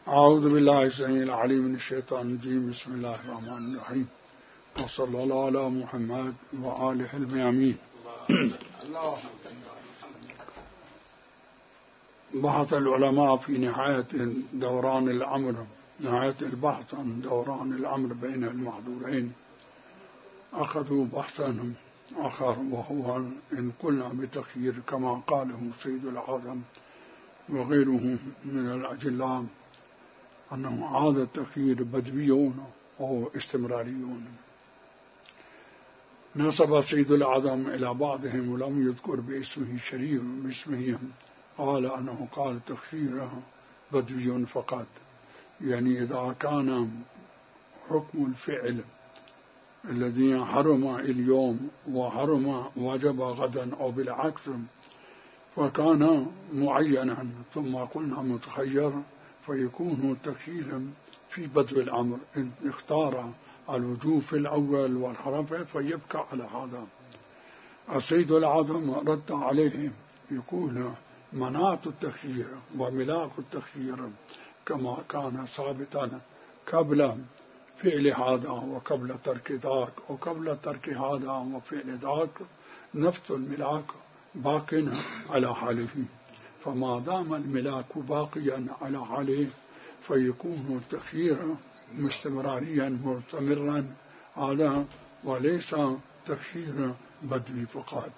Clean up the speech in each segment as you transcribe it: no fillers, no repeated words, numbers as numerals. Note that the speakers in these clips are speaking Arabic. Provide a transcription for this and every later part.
أعوذ بالله السميع العليم من الشيطان الرجيم. بسم الله الرحمن الرحيم، وصلى الله على محمد وآله الميامين. بحث العلماء في نهاية البحث عن دوران الأمر بين المحظورين أخذوا بحثا آخر، وهو إن قلنا بتخيير كما قاله سيد العظم وغيره من الأجلاء أنه هذا التخيير بدويون أو استمراريون. نسب سيد العظم إلى بعضهم ولم يذكر باسمه شريف باسمه، قال أنه قال تخيير بدوي فقط، يعني إذا كان حكم الفعل الذي حرم اليوم وحرم وجب غدا أو بالعكس فكان معينا ثم قلنا متخير، فيكون تخييرا في بدء الأمر إن اختار الوجوب في الأول والحرام فيبقى على هذا. السيد العظم رد عليه يقول مناط التخيير وملاك التخيير كما كان ثابتا قبل فعل هذا وقبل ترك ذاك وقبل ترك هذا وفعل ذاك، نفس الملاك باق على حاله، فما دام الملاك باقيا على حاله فيكون التخيير مستمراريا مستمرا على، وليس تخيير بدوي فقط.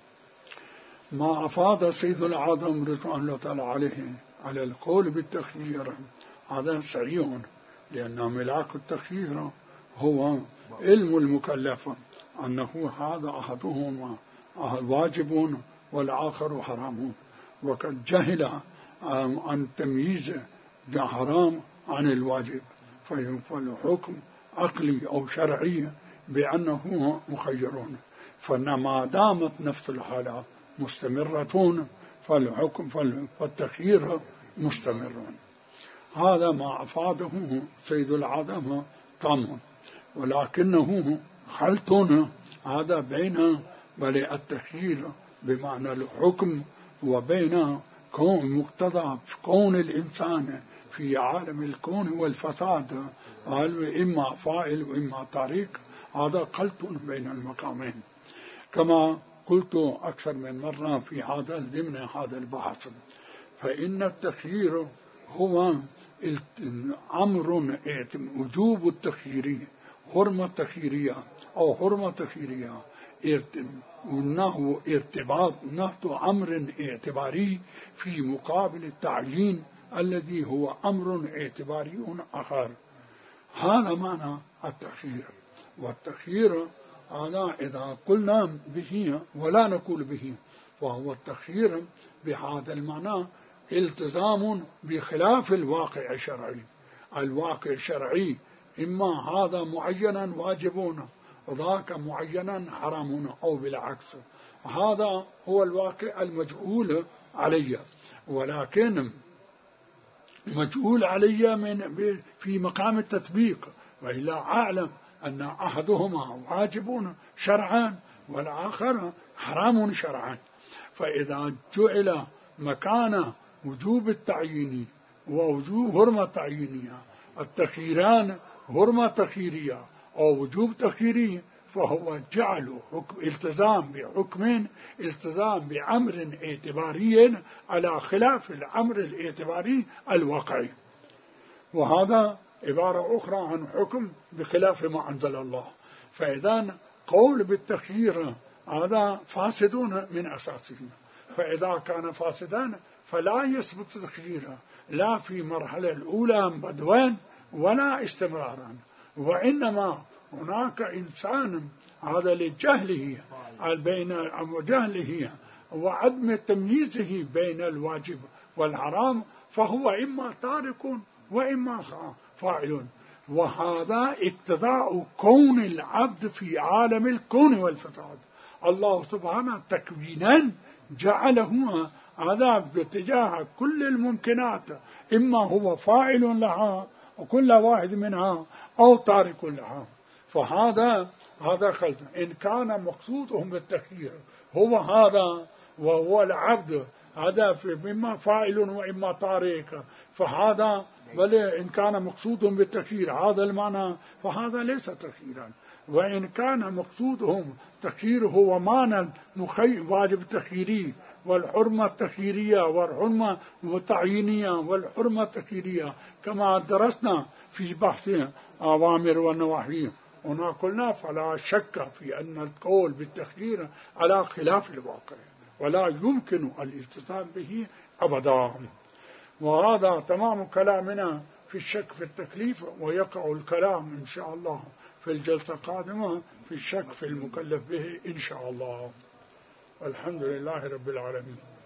ما أفاد سيد العظم رضوان الله تعالى عليه على القول بالتخيير هذا صحيح، لأن ملاك التخيير هو علم المكلف أنه هذا أحدهما واجب والآخر حرام، وقد جهل عن تمييز حرام عن الواجب، فالحكم عقلي أو شرعي بأنه مخيرون، فما دامت نفس الحالة مستمرة فالحكم فالتخيير مستمر. هذا ما أفاده سيد العظم تام، ولكنه خلط هذا بين التخيير بمعنى الحكم وبين مقتضى كون الإنسان في عالم الكون والفساد، إما فاعل وإما تارك، هذا خلط بين المقامين كما قلت أكثر من مرة في هذا ضمن هذا البحث. فإن التخيير هو أمر وجوب التخيير، حرمة تخييرية أو حرمة تخييرية، إنه ارتباط نهض أمر اعتباري في مقابل التعيين الذي هو أمر اعتباري آخر. هذا معنى التخيير. والتخيير هذا إذا قلنا به ولا نقول به، وهو التخيير بهذا المعنى التزام بخلاف الواقع الشرعي. الواقع الشرعي إما هذا معينا واجبون وذاك معينا حرام أو بالعكس، هذا هو الواقع المجهول علي، ولكن مجهول علي في مقام التطبيق، وإلا أعلم أن أحدهما واجب شرعا والآخر حرام شرعا. فإذا جعل مكان وجوب التعيين ووجوب حرمة تعيينية التخييران حرمة تخييرية أو وجوب تخييري، فهو جعل التزام بحكم التزام بأمر اعتباري على خلاف الأمر الاعتباري الواقعي، وهذا عبارة أخرى عن حكم بخلاف ما أنزل الله. فإذا قول بالتخيير هذا فاسد من أساسه، فإذا كان فاسدا فلا يثبت تخييرا لا في مرحلة الأولى بدوان ولا استمرارا، وإنما هناك إنسان هذا لجهله بين جهله وعدم تمييزه بين الواجب والحرام، فهو إما تارك وإما فاعل، وهذا اقتضاء كون العبد في عالم الكون والفساد. الله سبحانه تكوينا جعله هذا باتجاه كل الممكنات، إما هو فاعل لها وكل واحد منها أو تارك لها، فهذا خلط. إن كان مقصودهم بالتخيير هو هذا وهو العبد هذا إما فاعل وإما تارك، فهذا بل إن كان مقصودهم بالتكفير هذا المعنى فهذا ليس تكفيرا، وإن كان مقصودهم تكفيره ومعنى واجب التكفيري والحرمة التكفيرية والحرمة التعيينية والحرمة التكفيرية كما درسنا في بحث أوامر والنواهي، هنا قلنا فلا شك في أن القول بالتكفير على خلاف الواقع ولا يمكن الالتزام به أبدا. وهذا تمام كلامنا في الشك في التكليف، ويقع الكلام إن شاء الله في الجلسة القادمة في الشك في المكلف به إن شاء الله. والحمد لله رب العالمين.